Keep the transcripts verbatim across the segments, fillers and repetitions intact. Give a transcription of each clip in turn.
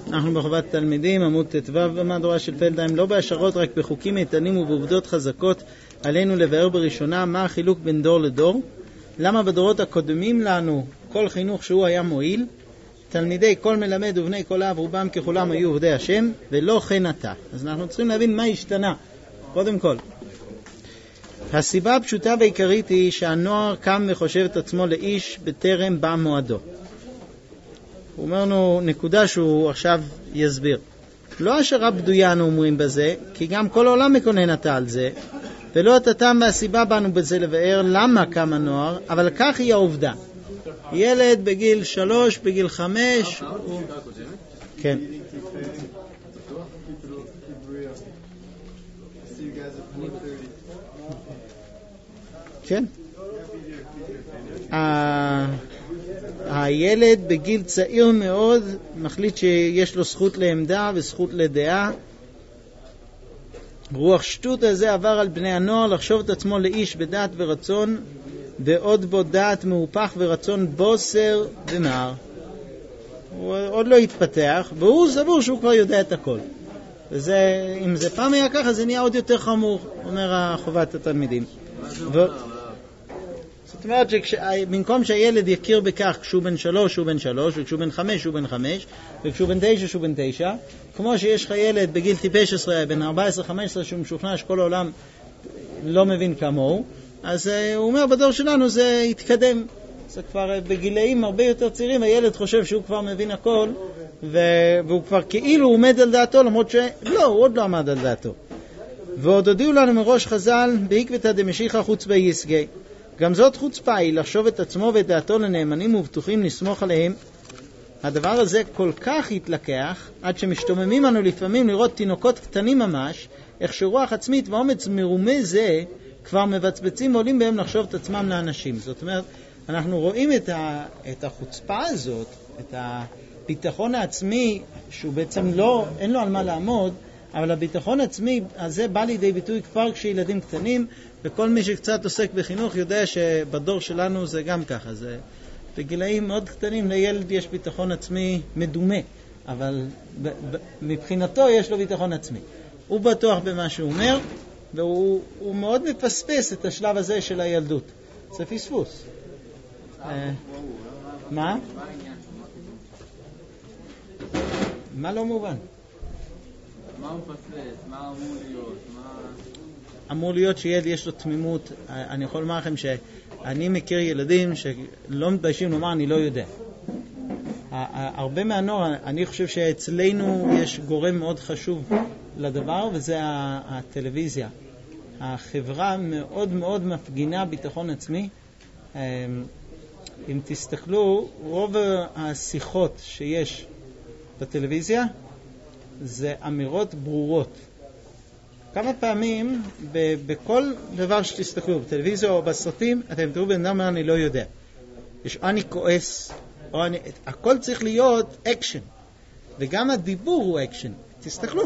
אנחנו בחובת תלמידים, עמוד ט"ו במהדורה של פלדהיים, לא בהשערות רק בחוקים איתנים ובעובדות חזקות עלינו לבאר בראשונה מה החילוק בין דור לדור, למה בדורות הקודמים לנו כל חינוך שהוא היה מועיל, תלמידי כל מלמד ובני כל אב רובם ככולם היו עובדי השם ולא כן עתה. אז אנחנו צריכים להבין מה השתנה. קודם כל, הסיבה הפשוטה והעיקרית היא שהנוער קם וחושב את עצמו לאיש בטרם בא מועדו. הוא אומר לנו נקודה שהוא עכשיו יסביר. לא השערה בדויה אנו אומרים בזה, כי גם כל העולם מקונן עתה על זה, ולא את הטעם והסיבה באנו בזה לבאר למה קם הנוער, אבל כך היא העובדה. ילד בגיל שלוש, בגיל חמש, הוא... כן. כן. הילד בגיל צעיר מאוד מחליט שיש לו זכות לעמדה וזכות לדעה. רוח שטות הזה עבר על בני הנוער לחשוב את עצמו לאיש בדעת ורצון, ועוד בו דעת מהופך ורצון בוסר ומער. הוא עוד לא התפתח, והוא סבור שהוא כבר יודע את הכל. וזה, אם זה פעם היה ככה, זה נהיה עוד יותר חמור, אומר חובת התלמידים. ו... זאת אומרת שבמקום שהילד יכיר בכך כשהוא בן שלוש הוא בן שלוש, וכשהוא בן חמש הוא בן חמש, וכשהוא בן תשע שהוא בן תשע, כמו שיש לך ילד בגיל טיפש עשרה, בן ארבע עשרה חמש עשרה, שהוא משוכנע שכל העולם לא מבין כמוהו, אז uh, הוא אומר בדור שלנו זה יתקדם. זה כבר uh, בגילאים הרבה יותר צעירים, הילד חושב שהוא כבר מבין הכל, ו... והוא כבר כאילו עומד על דעתו, למרות שלא, הוא עוד לא עמד על דעתו. ועוד הודיעו לנו מראש חז"ל, בעקבתא דמשיחא חוצפה יסגי. גם זאת חוצפה היא לחשוב את עצמו ואת דעתו לנאמנים ובטוחים לסמוך עליהם. הדבר הזה כל כך התלקח, עד שמשתוממים אנו לפעמים לראות תינוקות קטנים ממש, איך שרוח עצמית ואומץ מרומה זה כבר מבצבצים ועולים בהם לחשוב את עצמם לאנשים. זאת אומרת, אנחנו רואים את, ה, את החוצפה הזאת, את הביטחון העצמי, שהוא בעצם לא, אין לו על מה לעמוד, אבל הביטחון העצמי הזה בא לידי ביטוי כבר כשילדים קטנים, וכל מי שקצת עוסק בחינוך יודע שבדור שלנו זה גם ככה. זה, בגילאים מאוד קטנים לילד יש ביטחון עצמי מדומה, אבל ב, ב, מבחינתו יש לו ביטחון עצמי. הוא בטוח במה שהוא אומר, והוא הוא מאוד מפספס את השלב הזה של הילדות. זה פספוס. מה? מה לא מובן? מה הוא מפספס? מה אמור להיות? אמור להיות שילד יש לו תמימות. אני יכול לומר לכם שאני מכיר ילדים שלא מתביישים לומר אני לא יודע. הרבה מהנוער, אני חושב שאצלנו יש גורם מאוד חשוב לדבר, וזה הטלוויזיה. החברה מאוד מאוד מפגינה ביטחון עצמי. אם תסתכלו, רוב השיחות שיש בטלוויזיה זה אמירות ברורות. כמה פעמים ב- בכל דבר שתסתכלו, בטלוויזיה או בסרטים, אתם תראו בן אדם אני לא יודע. יש אני כועס, או אני, הכל צריך להיות אקשן. וגם הדיבור הוא אקשן. תסתכלו.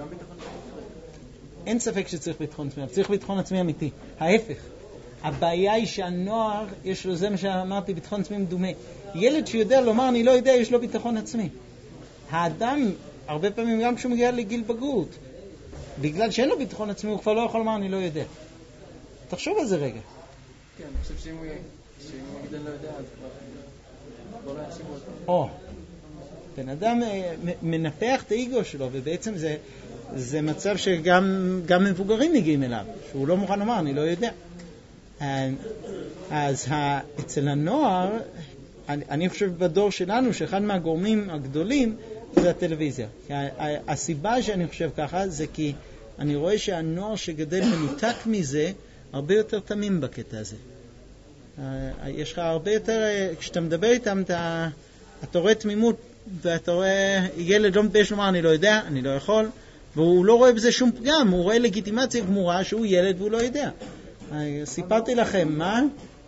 אין ספק שצריך ביטחון עצמי, צריך ביטחון עצמי אמיתי. ההפך. הבעיה היא שהנוער, יש לו זה מה שאמרתי, ביטחון עצמי מדומה. ילד שיודע לומר אני לא יודע, יש לו ביטחון עצמי. האדם, הרבה פעמים גם כשהוא מגיע לגיל בגרות, בגלל שאין לו ביטחון עצמי, הוא כבר לא יכול לומר אני לא יודע. תחשוב על זה רגע. כן, אני חושב שאם הוא יגיד אני לא יודע, אז כבר לא יחשיבו אותו. או, בן אדם מנפח את האיגו שלו, ובעצם זה, זה מצב שגם גם מבוגרים מגיעים אליו, שהוא לא מוכן לומר אני לא יודע. אז אצל הנוער, אני, אני חושב בדור שלנו שאחד מהגורמים הגדולים זה הטלוויזיה. הסיבה שאני חושב ככה זה כי אני רואה שהנוער שגדל מנותק מזה הרבה יותר תמים בקטע הזה. יש לך הרבה יותר, כשאתה מדבר איתם אתה, אתה רואה תמימות ואתה רואה ילד לא מתבייש לומר אני לא יודע, אני לא יכול, והוא לא רואה בזה שום פגם, הוא רואה לגיטימציה גמורה שהוא ילד והוא לא יודע. סיפרתי לכם, מה?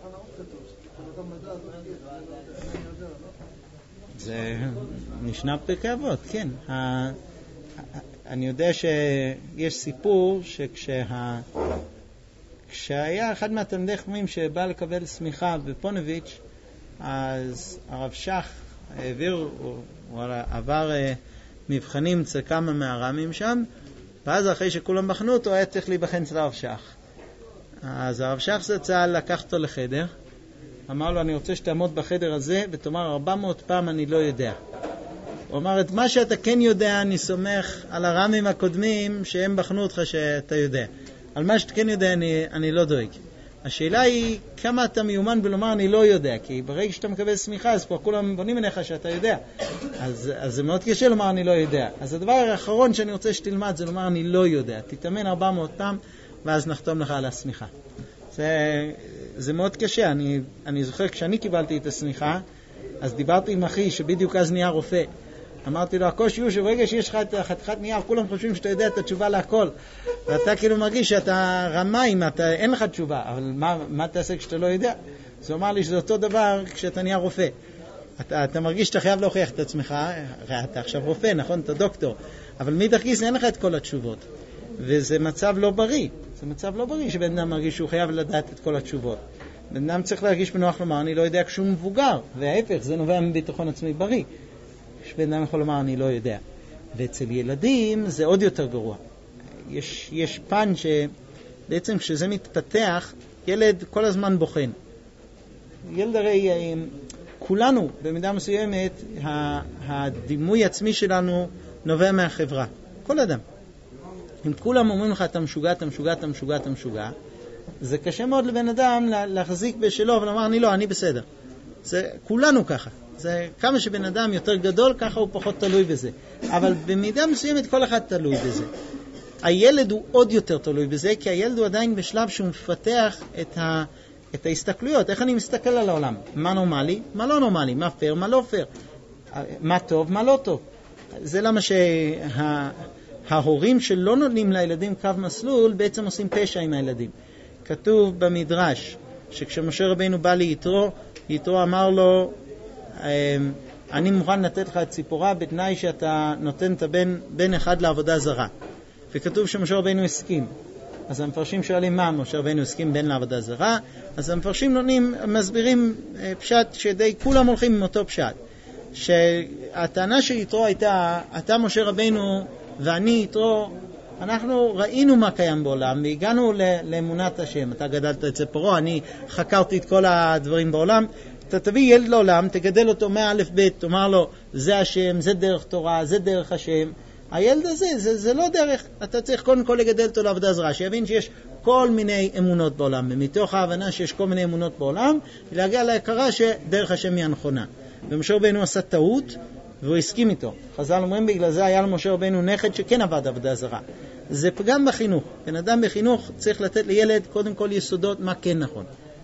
זה נשנה בפרקי אבות, כן. אני יודע שיש סיפור שכשה... כשהיה אחד מהתלמידי חכמים שבא לקבל סמיכה בפונביץ', אז הרב שך העביר, הוא עבר מבחנים אצל כמה מהרמים שם, ואז אחרי שכולם בחנו אותו, היה צריך להיבחן אצל הרב שך. אז הרב שך זצ"ל לקח אותו לחדר, אמר לו, אני רוצה שתעמוד בחדר הזה, ותאמר ארבע מאות פעם אני לא יודע. הוא אמר, את מה שאתה כן יודע, אני סומך על הרמים הקודמים, שהם בחנו אותך שאתה יודע. על מה שאתה כן יודע, אני, אני לא דואג. השאלה היא, כמה אתה מיומן בלומר אני לא יודע, כי ברגע שאתה מקבל סמיכה, אז כבר כולם בונים אליך שאתה יודע. אז, אז זה מאוד קשה לומר אני לא יודע. אז הדבר האחרון שאני רוצה שתלמד, זה לומר אני לא יודע. תתאמן ארבע מאות פעם, ואז נחתום לך על הסמיכה. זה, זה מאוד קשה. אני, אני זוכר, כשאני קיבלתי את הסמיכה, אז דיברתי עם אחי, שבדיוק אז נהיה רופא. אמרתי לו, הקושי הוא שברגע שיש לך את חתיכת נייר, כולם חושבים שאתה יודע את התשובה להכל. ואתה כאילו מרגיש שאתה רמאים, אתה, אין לך תשובה. אבל מה, מה תעשה כשאתה לא יודע? אז הוא אמר לי שזה אותו דבר כשאתה נהיה רופא. אתה, אתה מרגיש שאתה חייב להוכיח את עצמך, אתה עכשיו רופא, נכון? אתה דוקטור. אבל מאידך גיסא אין לך את כל התשובות. וזה מצב לא בריא. זה מצב לא בריא שבן אדם מרגיש שהוא חייב לדעת את כל התשובות. בן אדם צריך להרגיש בנוח לומר, אני לא יודע כשהוא מבוגר. וההפך, זה נובע מביטחון עצמי בריא. שבן אדם יכול לומר, אני לא יודע. ואצל ילדים זה עוד יותר גרוע. יש, יש פן שבעצם כשזה מתפתח, ילד כל הזמן בוחן. ילד הרי, כולנו במידה מסוימת, הדימוי עצמי שלנו נובע מהחברה. כל אדם. אם כולם אומרים לך, אתה משוגע, אתה משוגע, אתה משוגע, אתה משוגע, זה קשה מאוד לבן אדם להחזיק בשלו ולומר, אני לא, אני בסדר. זה כולנו ככה. זה כמה שבן אדם יותר גדול, ככה הוא פחות תלוי בזה. אבל במידה מסוימת כל אחד תלוי בזה. הילד הוא עוד יותר תלוי בזה, כי הילד הוא עדיין בשלב שהוא מפתח את, ה, את ההסתכלויות. איך אני מסתכל על העולם? מה נורמלי? מה לא נורמלי? מה פייר? מה לא פייר? מה טוב? מה לא טוב? זה למה שההורים שלא נותנים לילדים קו מסלול, בעצם עושים פשע עם הילדים. כתוב במדרש, שכשמשה רבינו בא ליתרו, יתרו אמר לו, אני מוכן לתת לך את ציפורה בתנאי שאתה נותן את הבן בן אחד לעבודה זרה. וכתוב שמשה רבינו הסכים. אז המפרשים שואלים מה משה רבינו הסכים בן לעבודה זרה, אז המפרשים נותנים, מסבירים פשט שדי כולם הולכים עם אותו פשט. שהטענה של יתרו הייתה, אתה משה רבינו ואני יתרו, אנחנו ראינו מה קיים בעולם והגענו לאמונת השם. אתה גדלת את ציפורו, אני חקרתי את כל הדברים בעולם. אתה תביא ילד לעולם, תגדל אותו מאלף בית, תאמר לו, זה השם, זה דרך תורה, זה דרך השם. הילד הזה, זה, זה לא דרך. אתה צריך קודם כל לגדל אותו לעבודה זרה, שיבין שיש כל מיני אמונות בעולם, ומתוך ההבנה שיש כל מיני אמונות בעולם, להגיע להכרה שדרך השם היא הנכונה. ומשה רבינו עשה טעות, והוא הסכים איתו. חז"ל אומרים, בגלל זה היה למשה רבינו נכד שכן עבד עבודה זרה. זה פגם בחינוך. בן אדם בחינוך צריך לתת לילד קודם כל יסודות מה כן נכון.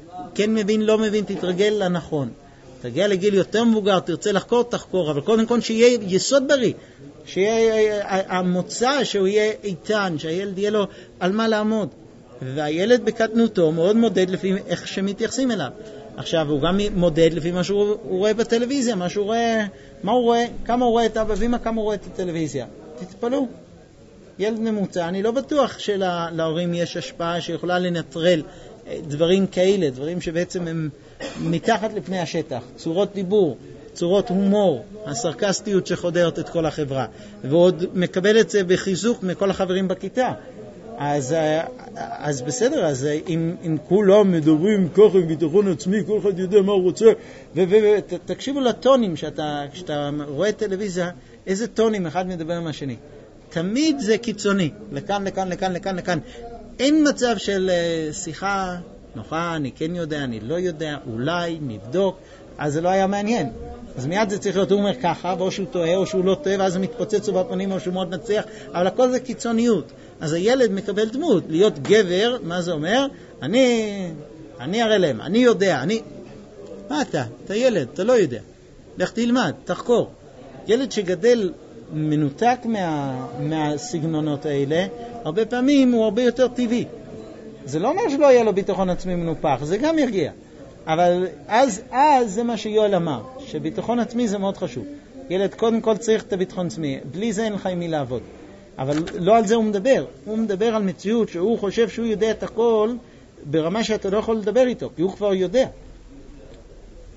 כן מבין, לא מבין, תתרגל לנכון. תגיע לגיל יותר מבוגר, תרצה לחקור, תחקור, אבל קודם כל שיהיה יסוד בריא, שיהיה המוצא, שהוא יהיה איתן, שהילד יהיה לו על מה לעמוד. והילד בקטנותו מאוד מודד לפי איך שמתייחסים אליו. עכשיו הוא גם מודד לפי מה שהוא רואה בטלוויזיה, מה שהוא רואה, מה הוא רואה, כמה הוא רואה את אבא ואמא, כמה הוא רואה את הטלוויזיה. תתפלאו. ילד ממוצע, אני לא בטוח שלהורים יש השפעה שיכולה לנטרל דברים כאלה, דברים שבעצם הם מתחת לפני השטח, צורות דיבור, צורות הומור, הסרקסטיות שחודרת את כל החברה, ועוד מקבל את זה בחיזוק מכל החברים בכיתה. אז, אז בסדר, אז אם, אם כולם מדברים ככה עם ביטחון עצמי, כל אחד יודע מה הוא רוצה, ותקשיבו לטונים שאתה, כשאתה רואה טלוויזיה, איזה טונים אחד מדבר עם השני. תמיד זה קיצוני, לכאן, לכאן, לכאן, לכאן, לכאן. אין מצב של שיחה נוחה, אני כן יודע, אני לא יודע, אולי, נבדוק, אז זה לא היה מעניין. אז מיד זה צריך להיות, הוא אומר ככה, או שהוא טועה, או שהוא לא טועה, ואז הוא מתפוצץ בפנים, או שהוא מאוד נצליח, אבל הכל זה קיצוניות. אז הילד מקבל דמות, להיות גבר, מה זה אומר? אני, אני הרי להם, אני יודע, אני... מה אתה? אתה ילד, אתה לא יודע. לך תלמד, תחקור. ילד שגדל מנותק מה, מהסגנונות האלה, הרבה פעמים הוא הרבה יותר טבעי. זה לא אומר שלא יהיה לו ביטחון עצמי מנופח, זה גם ירגיע. אבל אז, אז זה מה שיואל אמר, שביטחון עצמי זה מאוד חשוב. ילד קודם כל צריך את הביטחון עצמי, בלי זה אין לך עם מי לעבוד. אבל לא על זה הוא מדבר, הוא מדבר על מציאות שהוא חושב שהוא יודע את הכל ברמה שאתה לא יכול לדבר איתו, כי הוא כבר יודע.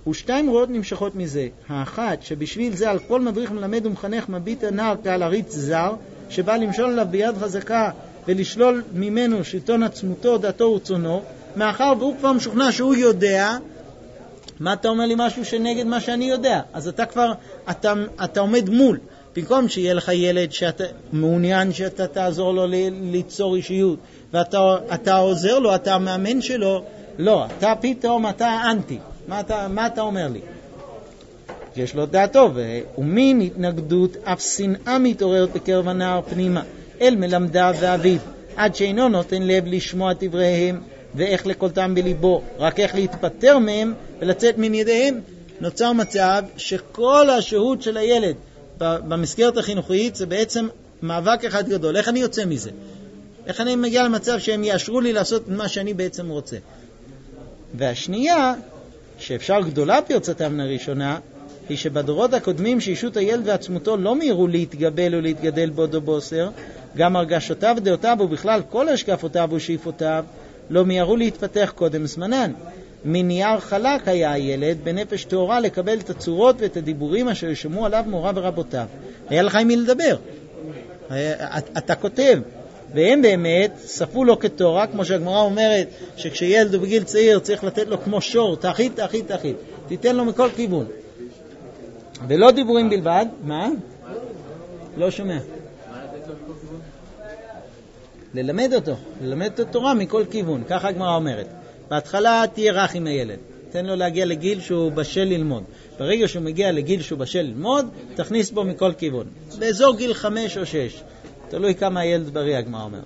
ושתיים רואות נמשכות מזה. האחת, שבשביל זה על כל מדריך מלמד ומחנך מביט הנער כעל עריץ זר, שבא למשול עליו ביד חזקה ולשלול ממנו שלטון עצמותו, דעתו ורצונו, מאחר והוא כבר משוכנע שהוא יודע, מה אתה אומר לי משהו שנגד מה שאני יודע? אז אתה כבר, אתה, אתה עומד מול. במקום שיהיה לך ילד שאתה מעוניין שאתה תעזור לו ליצור אישיות, ואתה אתה עוזר לו, אתה המאמן שלו, לא, אתה פתאום, אתה אנטי. מה אתה, מה אתה אומר לי? יש לו דעתו, ומין התנגדות, אף שנאה מתעוררת בקרב הנער פנימה, אל מלמדיו ואביו, עד שאינו נותן לב לשמוע את דבריהם, ואיך לקולתם בליבו, רק איך להתפטר מהם ולצאת מן ידיהם. נוצר מצב שכל השהות של הילד במסגרת החינוכית זה בעצם מאבק אחד גדול. איך אני יוצא מזה? איך אני מגיע למצב שהם יאשרו לי לעשות מה שאני בעצם רוצה? והשנייה, שאפשר גדולה פרצתה מן הראשונה, היא שבדורות הקודמים שאישות הילד ועצמותו לא מהירו להתגבל או להתגדל בודו בוסר, גם הרגשותיו ודעותיו ובכלל כל השקפותיו ושאיפותיו לא מהירו להתפתח קודם זמנן. מנייר חלק היה הילד בנפש תאורה לקבל את הצורות ואת הדיבורים אשר ישמעו עליו מורה ורבותיו. היה לך עם מי לדבר. אתה כותב. והם באמת ספו לו כתורה, כמו שהגמרא אומרת שכשילד הוא בגיל צעיר צריך לתת לו כמו שור, תאחית, תאחית, תאחית. תיתן לו מכל כיוון. ולא דיבורים בלבד. מה? לא שומע. ללמד אותו, ללמד את התורה מכל כיוון, ככה הגמרא אומרת. בהתחלה תהיה רך עם הילד, תן לו להגיע לגיל שהוא בשל ללמוד. ברגע שהוא מגיע לגיל שהוא בשל ללמוד, תכניס בו מכל כיוון. באזור גיל חמש או שש, תלוי כמה הילד בריא, הגמרא אומרת.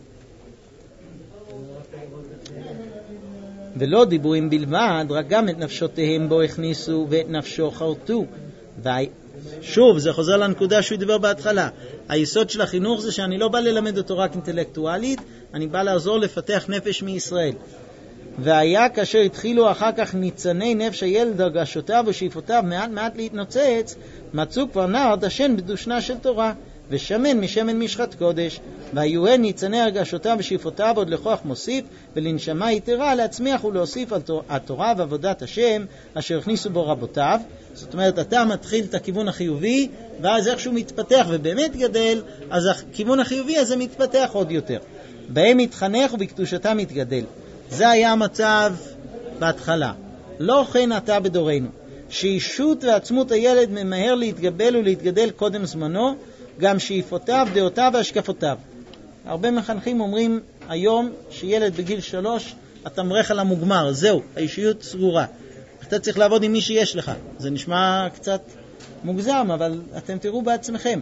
ולא דיבורים בלבד, רק גם את נפשותיהם בו הכניסו ואת נפשו חרטו. שוב, זה חוזר לנקודה שהוא דיבר בהתחלה. היסוד של החינוך זה שאני לא בא ללמד אותו רק אינטלקטואלית, אני בא לעזור לפתח נפש מישראל. והיה כאשר התחילו אחר כך ניצני נפש הילד, הרגשותיו ושאיפותיו מעט מעט להתנוצץ, מצאו כבר נער דשן בדושנה של תורה, ושמן משמן משחת קודש, והיוהן ניצני הרגשותיו ושאיפותיו עוד לכוח מוסיף, ולנשמה יתרה להצמיח ולהוסיף על התורה ועבודת השם אשר הכניסו בו רבותיו. זאת אומרת, אתה מתחיל את הכיוון החיובי, ואז איכשהו מתפתח ובאמת גדל, אז הכיוון החיובי הזה מתפתח עוד יותר. בהם מתחנך ובקדושתם מתגדל. זה היה המצב בהתחלה. לא כן אתה בדורנו, שאישות ועצמות הילד ממהר להתגבל ולהתגדל קודם זמנו, גם שאיפותיו, דעותיו והשקפותיו. הרבה מחנכים אומרים היום שילד בגיל שלוש, אתה מרח על המוגמר, זהו, האישיות סגורה. אתה צריך לעבוד עם מי שיש לך. זה נשמע קצת מוגזם, אבל אתם תראו בעצמכם.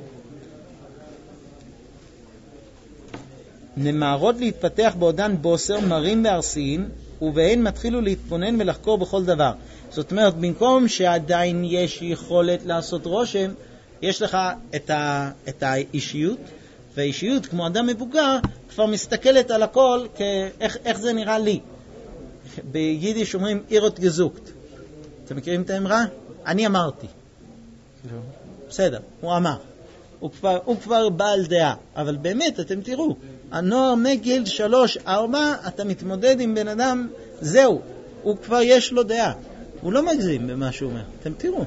נמהרות להתפתח בעודן בוסר, מרים וארסיים, ובהן מתחילו להתבונן ולחקור בכל דבר. זאת אומרת, במקום שעדיין יש יכולת לעשות רושם, יש לך את, ה, את האישיות, והאישיות, כמו אדם מבוגר, כבר מסתכלת על הכל כאיך, איך זה נראה לי. ביידיש אומרים אירות גזוקט. אתם מכירים את האמרה? אני אמרתי. בסדר, הוא אמר. הוא כבר, הוא כבר בעל דעה. אבל באמת, אתם תראו, הנוער מגיל שלוש, ארבע, אתה מתמודד עם בן אדם, זהו, הוא כבר יש לו דעה. הוא לא מגזים במה שהוא אומר. אתם תראו.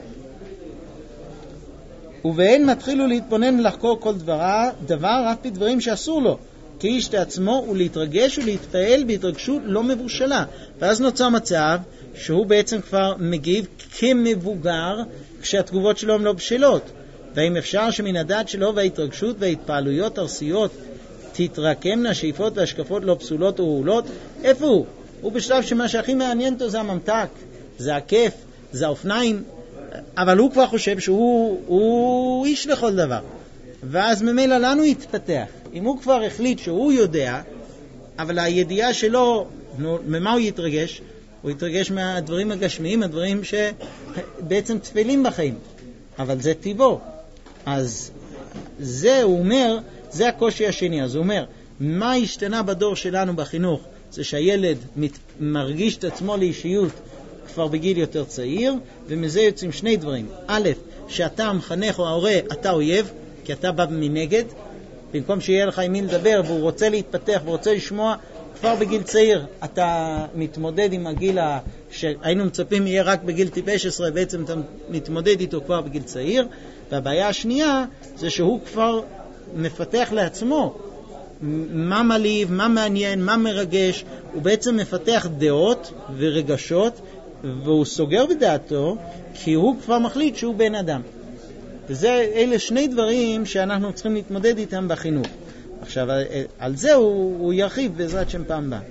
ובהן מתחילו להתבונן ולחקור כל דבר, דבר רק בדברים שאסור לו, כאיש לעצמו, ולהתרגש ולהתפעל בהתרגשות לא מבושלה. ואז נוצר מצב שהוא בעצם כבר מגיב כמבוגר, כשהתגובות שלו הן לא בשלות. והאם אפשר שמן הדעת שלו וההתרגשות וההתפעלויות ארסיות תתרקמנה השאיפות והשקפות לא פסולות ורעולות? איפה הוא? הוא בשלב שמה שהכי מעניין אותו זה הממתק, זה הכיף, זה האופניים, אבל הוא כבר חושב שהוא הוא איש לכל דבר. ואז ממילא לנו יתפתח. אם הוא כבר החליט שהוא יודע, אבל הידיעה שלו, ממה הוא יתרגש? הוא יתרגש מהדברים הגשמיים, הדברים שבעצם תפלים בחיים. אבל זה טבעו. אז זה, הוא אומר, זה הקושי השני. אז הוא אומר, מה השתנה בדור שלנו בחינוך? זה שהילד מת, מרגיש את עצמו לאישיות כבר בגיל יותר צעיר, ומזה יוצאים שני דברים. א', שאתה המחנך או ההורה, אתה אויב, כי אתה בא מנגד. במקום שיהיה לך עם מי לדבר, והוא רוצה להתפתח ורוצה לשמוע, כבר בגיל צעיר אתה מתמודד עם הגיל שהיינו מצפים יהיה רק בגיל טיפש עשרה, בעצם אתה מתמודד איתו כבר בגיל צעיר. והבעיה השנייה זה שהוא כבר מפתח לעצמו מה מליב, מה מעניין, מה מרגש. הוא בעצם מפתח דעות ורגשות, והוא סוגר בדעתו כי הוא כבר מחליט שהוא בן אדם. וזה, אלה שני דברים שאנחנו צריכים להתמודד איתם בחינוך. עכשיו, על זה הוא, הוא ירחיב בעזרת שם פעם בה.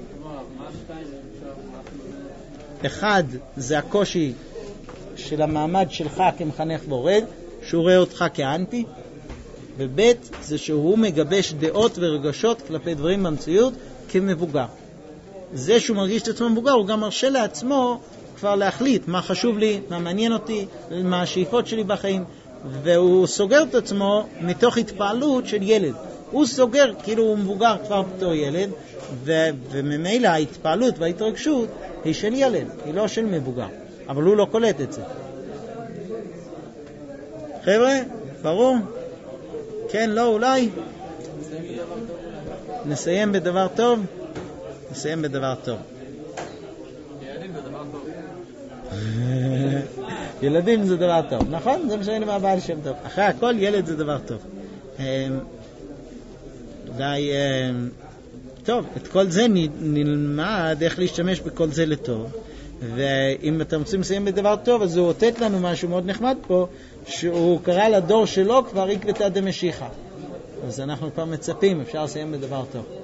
אחד, זה הקושי של המעמד שלך כמחנך בורד, שהוא רואה אותך כאנטי. ובית, זה שהוא מגבש דעות ורגשות כלפי דברים במציאות כמבוגר. זה שהוא מרגיש את עצמו מבוגר, הוא גם מרשה לעצמו כבר להחליט מה חשוב לי, מה מעניין אותי, מה השאיפות שלי בחיים. והוא סוגר את עצמו מתוך התפעלות של ילד. הוא סוגר כאילו הוא מבוגר כבר בתור ילד, ו- וממילא ההתפעלות וההתרגשות היא של ילד, היא לא של מבוגר. אבל הוא לא קולט את זה. חבר'ה, ברור? כן, לא, אולי? נסיים בדבר טוב? נסיים בדבר טוב. ילדים זה דבר טוב. ילדים זה דבר טוב, נכון? זה משנה מה בעל שם טוב. אחרי הכל, ילד זה דבר טוב. אולי, טוב, את כל זה נלמד איך להשתמש בכל זה לטוב. ואם אתם רוצים לסיים בדבר טוב, אז הוא אותת לנו משהו מאוד נחמד פה, שהוא קרא לדור שלו כבר עקבתא דמשיחא. אז אנחנו כבר מצפים, אפשר לסיים בדבר טוב.